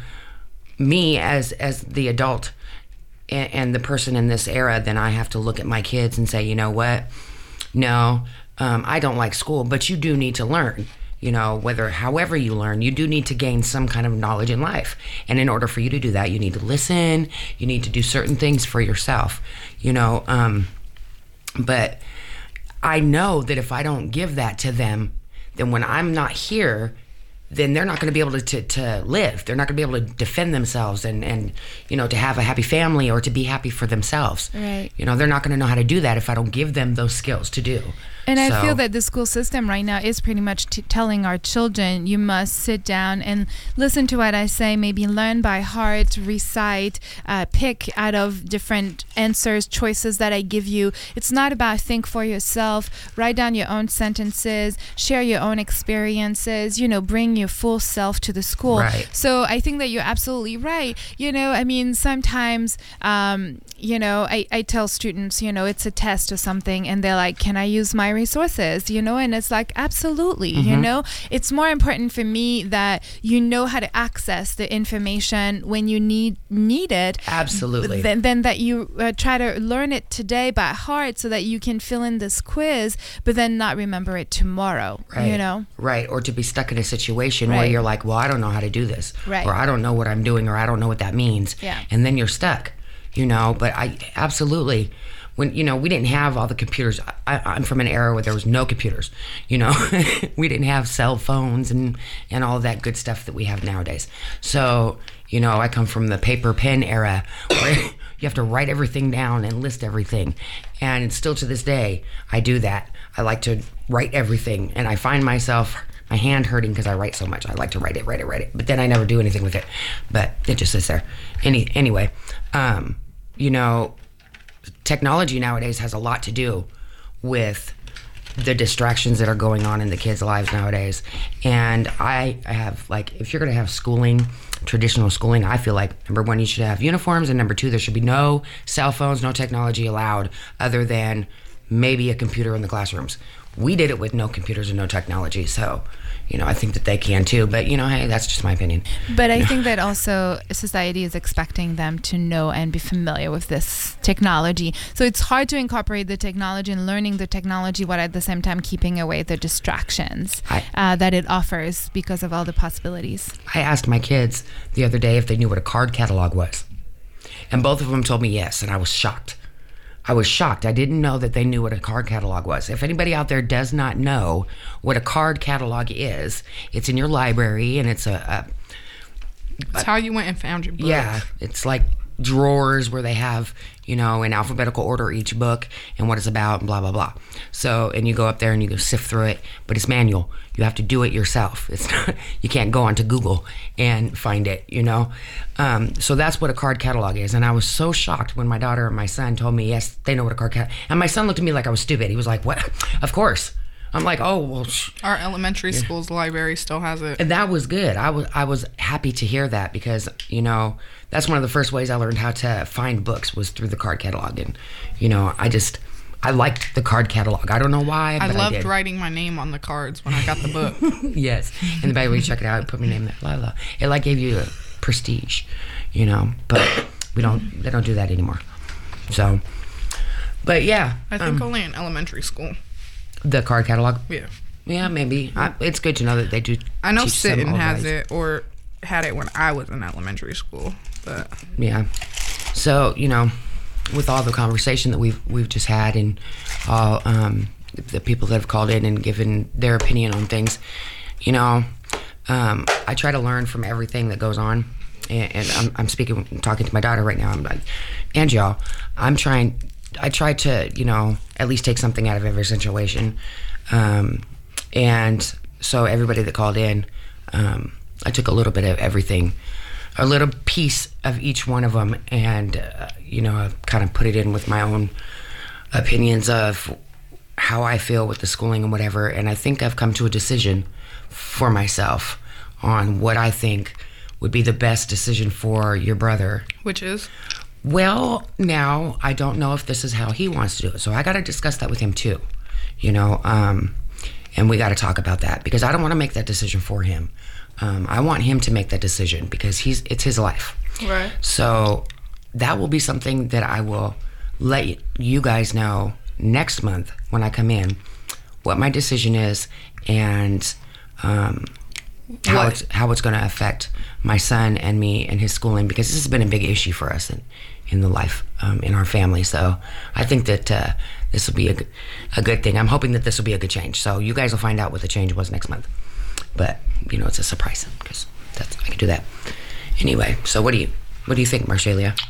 me as as the adult and, and the person in this era, then I have to look at my kids and say, you know what? No, um, I don't like school, but you do need to learn. You know, whether however you learn, you do need to gain some kind of knowledge in life. And in order for you to do that, you need to listen. You need to do certain things for yourself. You know, um, but I know that if I don't give that to them, then when I'm not here, then they're not going to be able to, to, to live. They're not going to be able to defend themselves and, and, you know, to have a happy family or to be happy for themselves. Right. You know, they're not going to know how to do that if I don't give them those skills to do. And so. I feel that the school system right now is pretty much t- telling our children, you must sit down and listen to what I say, maybe learn by heart, recite, uh, pick out of different answers, choices that I give you. It's not about think for yourself, write down your own sentences, share your own experiences, you know, bring your full self to the school. Right. So I think that you're absolutely right. You know, I mean, sometimes, um, you know, I, I tell students, you know, it's a test or something, and they're like, can I use my resources, you know? And it's like, absolutely. Mm-hmm. You know, it's more important for me that you know how to access the information when you need need it, absolutely, than, than that you uh, try to learn it today by heart so that you can fill in this quiz but then not remember it tomorrow. Right. You know, right. Or to be stuck in a situation right. where you're like, well, I don't know how to do this, right. or I don't know what I'm doing, or I don't know what that means. Yeah. And then you're stuck, you know. But I absolutely, when, you know, we didn't have all the computers. I, I'm from an era where there was no computers, you know. We didn't have cell phones and, and all that good stuff that we have nowadays. So, you know, I come from the paper pen era where you have to write everything down and list everything. And still to this day, I do that. I like to write everything. And I find myself, my hand hurting because I write so much. I like to write it, write it, write it. But then I never do anything with it. But it just sits there. Any Anyway, um, you know, technology nowadays has a lot to do with the distractions that are going on in the kids' lives nowadays. And I have, like, if you're going to have schooling, traditional schooling, I feel like, number one, you should have uniforms, and number two, there should be no cell phones, no technology allowed other than maybe a computer in the classrooms. We did it with no computers and no technology, so, you know, I think that they can too. But, you know, hey, that's just my opinion. But I think that also society is expecting them to know and be familiar with this technology. So it's hard to incorporate the technology and learning the technology while at the same time keeping away the distractions I, uh, that it offers because of all the possibilities. I asked my kids the other day if they knew what a card catalog was. And both of them told me yes, and I was shocked. I was shocked. I didn't know that they knew what a card catalog was. If anybody out there does not know what a card catalog is, it's in your library, and it's a... a It's how you went and found your books. Yeah, it's like drawers where they have, you know, in alphabetical order each book and what it's about and blah, blah, blah. So, and you go up there and you go sift through it, but it's manual. You have to do it yourself. It's not, you can't go onto Google and find it, you know? Um, so that's what a card catalog is. And I was so shocked when my daughter and my son told me, yes, they know what a card catalog is. And my son looked at me like I was stupid. He was like, what? Of course. I'm like, oh, well. Sh-. Our elementary yeah. school's library still has it. And that was good. I was I was happy to hear that because, you know, that's one of the first ways I learned how to find books was through the card catalog. And, you know, I just, I liked the card catalog. I don't know why, I but loved I did. writing my name on the cards when I got the book. Yes. In the back, when you check it out, put my name there. La, la. It, like, gave you a prestige, you know. But we don't, they don't do that anymore. So, but, yeah. I think um, only in elementary school. The card catalog? Yeah. Yeah, maybe. I, it's good to know that they do. I know teach some Sitton old has guys. it or had it when I was in elementary school, but yeah. So, you know, with all the conversation that we've we've just had and all um, the people that have called in and given their opinion on things, you know, um, I try to learn from everything that goes on. And, and I'm, I'm speaking, talking to my daughter right now. I'm like, and y'all, I'm trying. I try to, you know, at least take something out of every situation. Um, and so everybody that called in, um, I took a little bit of everything, a little piece of each one of them, and, uh, you know, I kind of put it in with my own opinions of how I feel with the schooling and whatever. And I think I've come to a decision for myself on what I think would be the best decision for your brother. Which is? Well, now, I don't know if this is how he wants to do it, so I got to discuss that with him, too, you know, um, and we got to talk about that, because I don't want to make that decision for him. Um, I want him to make that decision, because he's it's his life. Right. So that will be something that I will let you guys know next month when I come in, what my decision is, and um, how What? it's how it's going to affect my son and me and his schooling, because this has been a big issue for us in, in the life um, in our family. So I think that uh, this will be a, g- a good thing. I'm hoping that this will be a good change. So you guys will find out what the change was next month. But you know, it's a surprise because that's I can do that anyway. So what do you what do you think, Marshalia?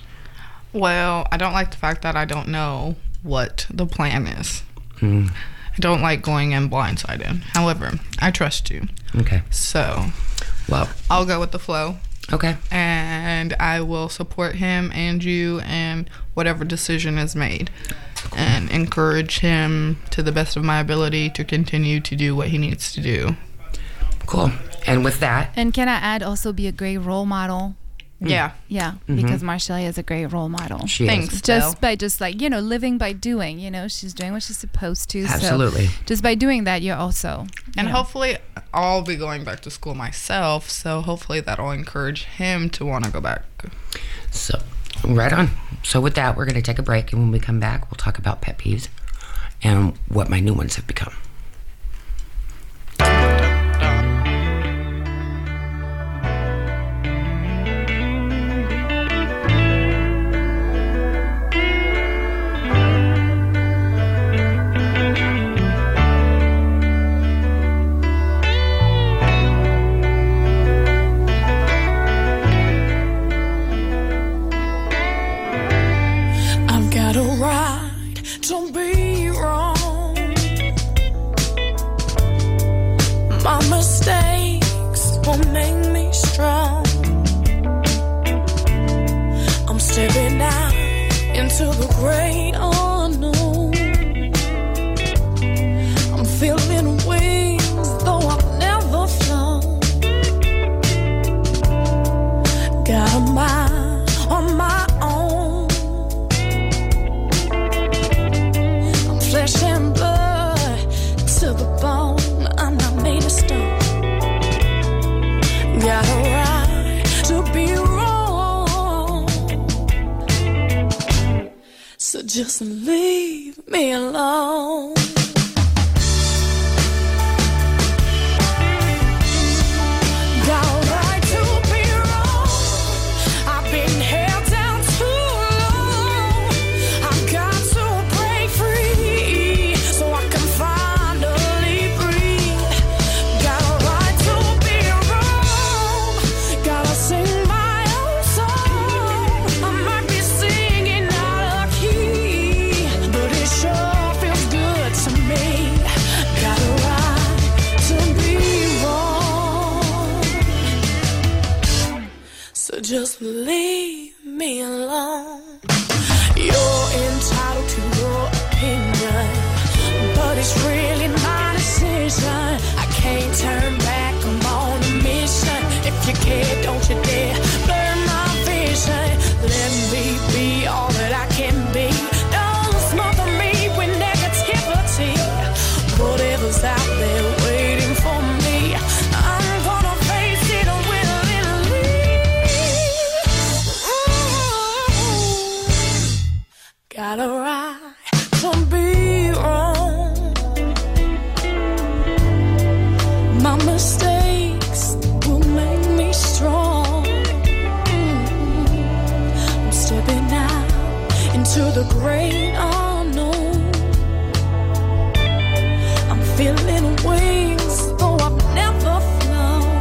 Well, I don't like the fact that I don't know what the plan is. Mm. I don't like going in blindsided. However, I trust you. Okay. So, well, I'll go with the flow. Okay. And I will support him and you and whatever decision is made, and encourage him to the best of my ability to continue to do what he needs to do. Cool. And with that, And can I add also be a great role model? Yeah. Yeah, Mhm. because Marshalia is a great role model. She is. Thanks, Just Del. by just like, you know, living by doing, you know, she's doing what she's supposed to. Absolutely. So just by doing that, you're also. you And know. hopefully I'll be going back to school myself, so hopefully that'll encourage him to want to go back. So, right on. So with that, we're going to take a break, and when we come back, we'll talk about pet peeves and what my new ones have become. I've got a right to be wrong. My mistakes will make me strong. I'm stepping out into the great unknown. I'm feeling wings though I've never flown. Got a mind on my own. I'm flesh and blood to the bone. I'm not made of stone. Got a right to be wrong. So just leave me alone. Got a right to be wrong. I've been held down too So leave me alone. You're entitled to your opinion, but it's really my decision. I can't turn back, I'm on a mission. If you care, don't you dare blur my vision. Let me be all that I can be. Don't smother me with negativity. Whatever's out there waiting for me, I'm gonna face it willingly. Mm-hmm. Got a right to be wrong. My mistakes will make me strong. Mm-hmm. I'm stepping out into the great unknown. I'm feeling wings, though I've never flown.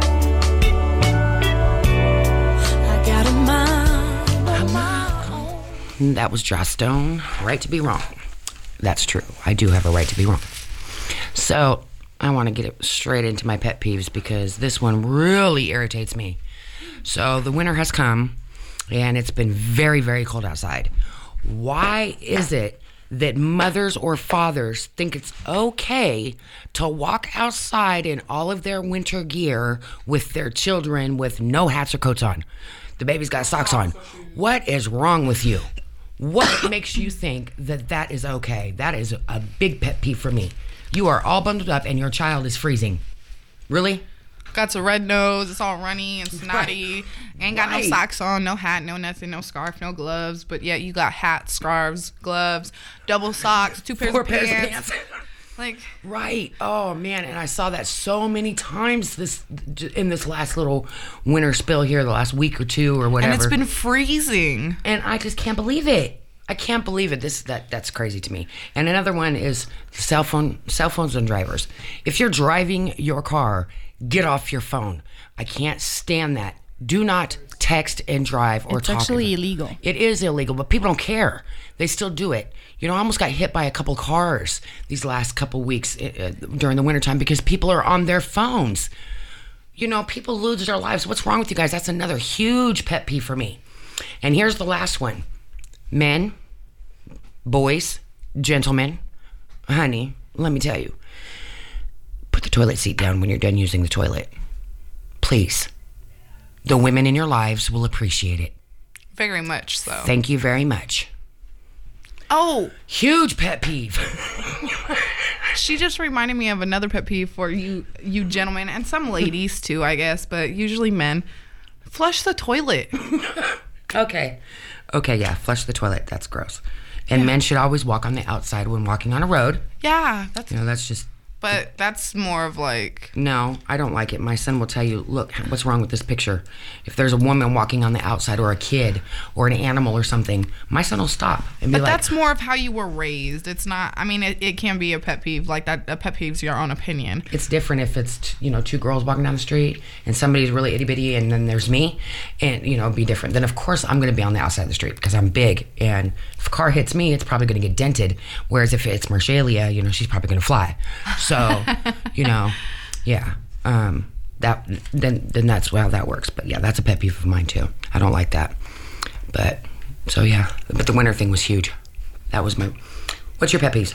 I got a mind of my own. That was Joss Stone, Right to Be Wrong. That's true. I do have a right to be wrong. So I want to get it straight into my pet peeves because this one really irritates me. So the winter has come and it's been very, very cold outside. Why is it that mothers or fathers think it's okay to walk outside in all of their winter gear with their children with no hats or coats on? The baby's got socks on. What is wrong with you? What makes you think that that is okay? That is a big pet peeve for me. You are all bundled up and your child is freezing. Really? Got a red nose, it's all runny and snotty. Right. Ain't got right. no socks on, no hat, no nothing, no scarf, no gloves. But yeah, you got hats, scarves, gloves, double socks, two pairs Four of pairs pants. Of pants. Like, right. Oh man, and I saw that so many times this in this last little winter spill here, the last week or two or whatever. And it's been freezing. And I just can't believe it. I can't believe it. This that that's crazy to me. And another one is cell phone cell phones and drivers. If you're driving your car, get off your phone. I can't stand that. Do not text and drive or it's talk. It's actually about. illegal. It is illegal, but people don't care. They still do it. You know, I almost got hit by a couple cars these last couple weeks uh, during the wintertime because people are on their phones. You know, people lose their lives. What's wrong with you guys? That's another huge pet peeve for me. And here's the last one. Men, boys, gentlemen, honey, let me tell you, put the toilet seat down when you're done using the toilet. Please. The women in your lives will appreciate it. Very much so. Thank you very much. Oh, huge pet peeve. She just reminded me of another pet peeve for you, you gentlemen, and some ladies too, I guess, but usually men. Flush the toilet. Okay. Okay, yeah, flush the toilet. That's gross. And yeah. Men should always walk on the outside when walking on a road. Yeah, that's. You know, that's just. But that's more of like... No, I don't like it. My son will tell you, look, what's wrong with this picture? If there's a woman walking on the outside or a kid or an animal or something, my son will stop and be but like... But that's more of how you were raised. It's not... I mean, it, it can be a pet peeve. Like, that. A pet peeve's your own opinion. It's different if it's, t- you know, two girls walking down the street and somebody's really itty-bitty and then there's me. And, you know, it'd be different. Then, of course, I'm going to be on the outside of the street because I'm big. And if a car hits me, it's probably going to get dented. Whereas if it's Marshalia, you know, she's probably going to fly. So... You know, yeah. Um, that then then that's how that works. But yeah, that's a pet peeve of mine too. I don't like that. But so yeah. But the winter thing was huge. That was my. What's your pet peeves?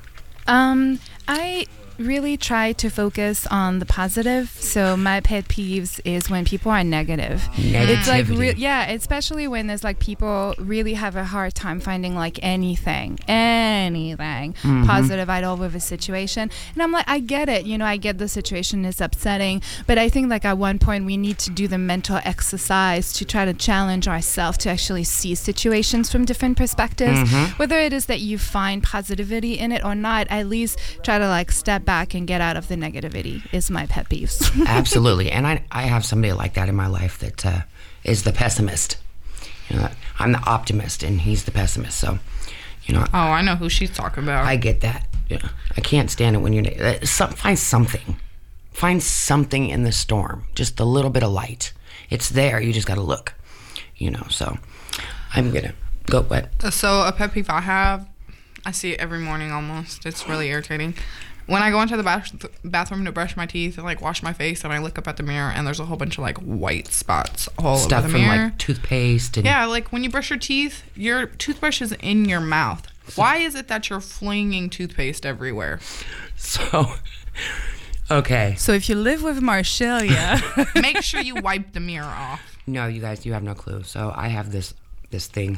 Um, I really try to focus on the positive. So my pet peeves is when people are negative. Negativity. It's like re- yeah, especially when there's like people really have a hard time finding like anything, anything mm-hmm. positive at all with a situation. And I'm like, I get it. You know, I get the situation is upsetting, but I think like at one point we need to do the mental exercise to try to challenge ourselves to actually see situations from different perspectives. Mm-hmm. Whether it is that you find positivity in it or not, at least try to like step back and get out of the negativity is my pet peeves. Absolutely. And I I have somebody like that in my life that uh, is the pessimist. You know, I'm the optimist and he's the pessimist. So, you know. Oh, I know who she's talking about. I get that. Yeah. I can't stand it when you're uh, some, find something. Find something in the storm. Just a little bit of light. It's there. You just got to look. You know, so I'm going to go what? So a pet peeve I have, I see it every morning almost. It's really irritating. When I go into the bath- bathroom to brush my teeth and like wash my face, and I look up at the mirror and there's a whole bunch of like white spots all Stuff over the from mirror. like toothpaste. And Yeah, like when you brush your teeth, your toothbrush is in your mouth. Why is it that you're flinging toothpaste everywhere? So, okay. So if you live with Marshalia, make sure you wipe the mirror off. No, you guys, you have no clue. So I have this this thing.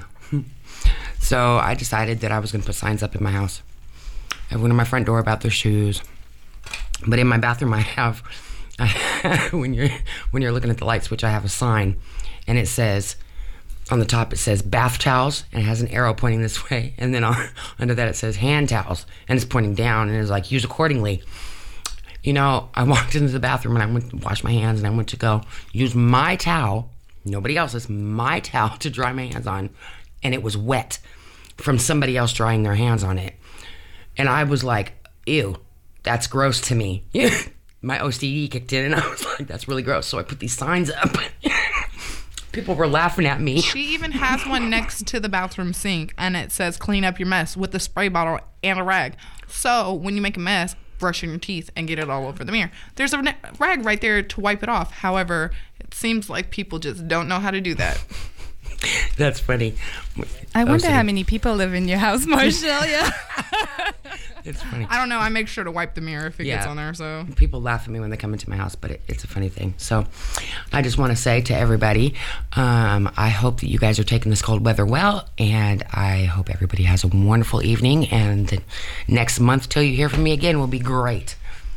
So I decided that I was going to put signs up in my house. I went to my front door about their shoes. But in my bathroom, I have, I, when you're when you're looking at the light switch, I have a sign, and it says, on the top it says bath towels, and it has an arrow pointing this way, and then on, under that it says hand towels, and it's pointing down, and it's like, use accordingly. You know, I walked into the bathroom, and I went to wash my hands, and I went to go use my towel, nobody else's, my towel to dry my hands on, and it was wet from somebody else drying their hands on it. And I was like, ew, that's gross to me. My O C D kicked in, and I was like, that's really gross. So I put these signs up. People were laughing at me. She even has one next to the bathroom sink, and it says clean up your mess with a spray bottle and a rag. So when you make a mess, brush your teeth and get it all over the mirror. There's a rag right there to wipe it off. However, it seems like people just don't know how to do that. That's funny. I wonder how many people live in your house, Marshalia. It's funny. I don't know. I make sure to wipe the mirror if it Yeah. gets on there. So People laugh at me when they come into my house, but it, it's a funny thing. So I just want to say to everybody, um, I hope that you guys are taking this cold weather well, and I hope everybody has a wonderful evening, and the next month till you hear from me again will be great.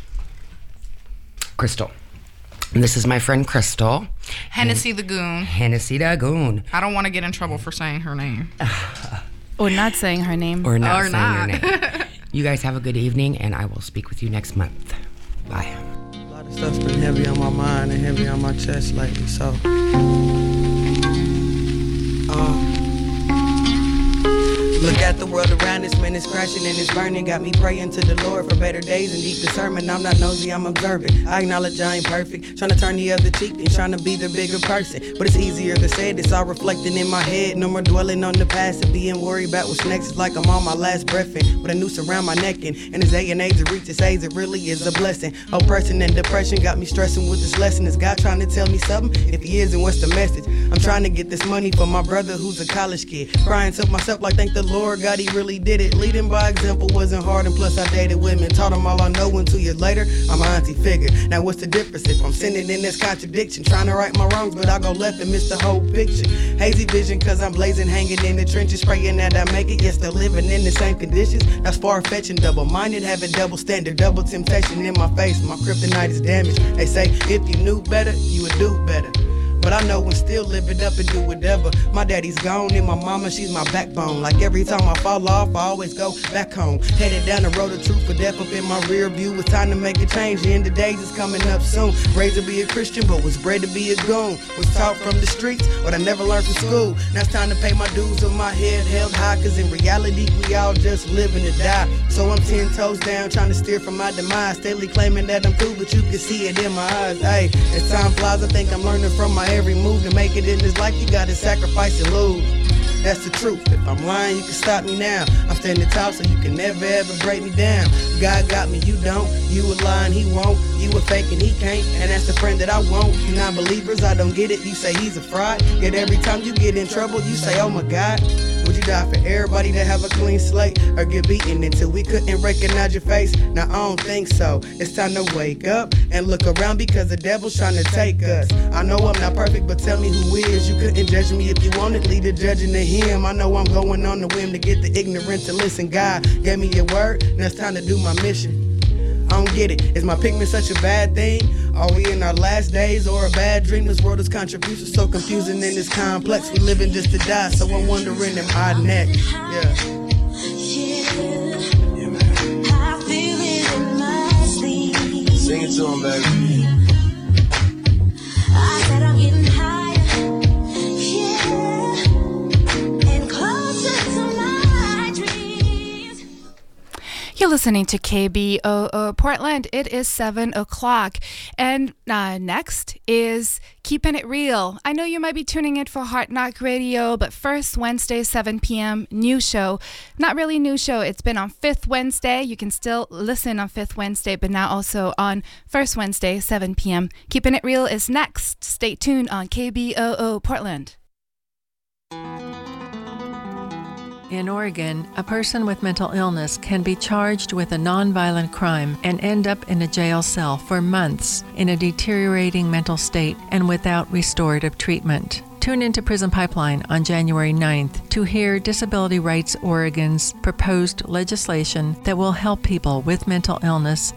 Crystal. And this is my friend Crystal. Hennessy the Goon. Hennessy the Goon. I don't want to get in trouble for saying her name. Or not saying her name. Or not Or saying not. her name. You guys have a good evening, and I will speak with you next month. Bye. A lot of stuff's been heavy on my mind and heavy on my chest lately, so. Uh, look at the world around us, man, it's crashing and it's burning. Got me praying to the Lord for better days and deep discernment. I'm not nosy, I'm observant. I acknowledge I ain't perfect. Trying to turn the other cheek and trying to be the bigger person. But it's easier to say it, it's all reflecting in my head. No more dwelling on the past and being worried about what's next. It's like I'm on my last breath and with a noose around my neck. And in this day and age, it reaches age, it really is a blessing. Oppression and depression got me stressing with this lesson. Is God trying to tell me something? If he is, then what's the message? I'm trying to get this money for my brother who's a college kid. Crying to myself like, thank the Lord God, he really did it. Leading by example wasn't hard, and plus I dated women. Taught them all I know, and two years later, I'm an auntie figure. Now what's the difference if I'm sinning in this contradiction? Trying to right my wrongs, but I go left and miss the whole picture. Hazy vision, cause I'm blazing, hanging in the trenches, praying that I make it, yet still living in the same conditions. That's far-fetching, double-minded, having double standard, double temptation in my face. My kryptonite is damaged. They say, if you knew better, you would do better. But I know and still live it up and do whatever. My daddy's gone and my mama, she's my backbone. Like every time I fall off, I always go back home. Headed down the road of truth or death up in my rear view. It's time to make a change, the end of days is coming up soon. Raised to be a Christian, but was bred to be a goon. Was taught from the streets, but I never learned from school. Now it's time to pay my dues with my head held high. Cause in reality, we all just living to die. So I'm ten toes down, trying to steer from my demise. Steadily claiming that I'm through, but you can see it in my eyes. Hey, as time flies, I think I'm learning from my every move. To make it in this life, you gotta sacrifice and lose. That's the truth. If I'm lying, you can stop me now. I'm standing tall, so you can never ever break me down. God got me, you don't. You a lying, he won't. You a faking, he can't. And that's the friend that I want. You non-believers, I don't get it. You say he's a fraud. Yet every time you get in trouble, you say, oh my God. Would you die for everybody to have a clean slate or get beaten until we couldn't recognize your face? Now I don't think so. It's time to wake up and look around because the devil's trying to take us. I know I'm not perfect, but tell me who is. You couldn't judge me if you wanted, leave the judging to him. I know I'm going on the whim to get the ignorant to listen. God gave me a word, now it's time to do my mission. I don't get it. Is my pigment such a bad thing? Are we in our last days or a bad dream? This world is contribution so confusing and it's complex. We living just to die, so I'm wondering, am I next? Yeah. Sing it to him, baby. I said I'm getting higher, yeah, and closer to my dreams. You're listening to K B O O Portland. It is seven o'clock. And uh, next is Keeping It Real. I know you might be tuning in for Heart Knock Radio, but first Wednesday, seven p.m., new show. Not really new show. It's been on Fifth Wednesday. You can still listen on Fifth Wednesday, but now also on First Wednesday, seven p.m. Keeping It Real is next. Stay tuned on K B O O Portland. In Oregon, a person with mental illness can be charged with a nonviolent crime and end up in a jail cell for months in a deteriorating mental state and without restorative treatment. Tune into Prison Pipeline on January ninth to hear Disability Rights Oregon's proposed legislation that will help people with mental illness